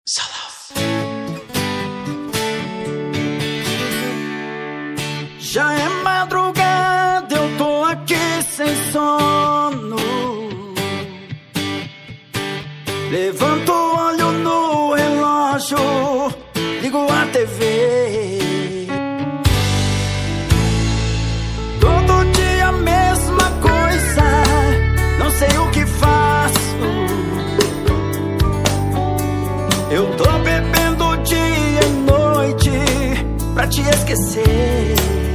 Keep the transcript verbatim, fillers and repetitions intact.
Já é madrugada, eu tô aqui sem sono. Levanto, olho no relógio, ligo a T V. Todo dia a mesma coisa, não sei o que faço. Eu tô bebendo dia e noite pra te esquecer.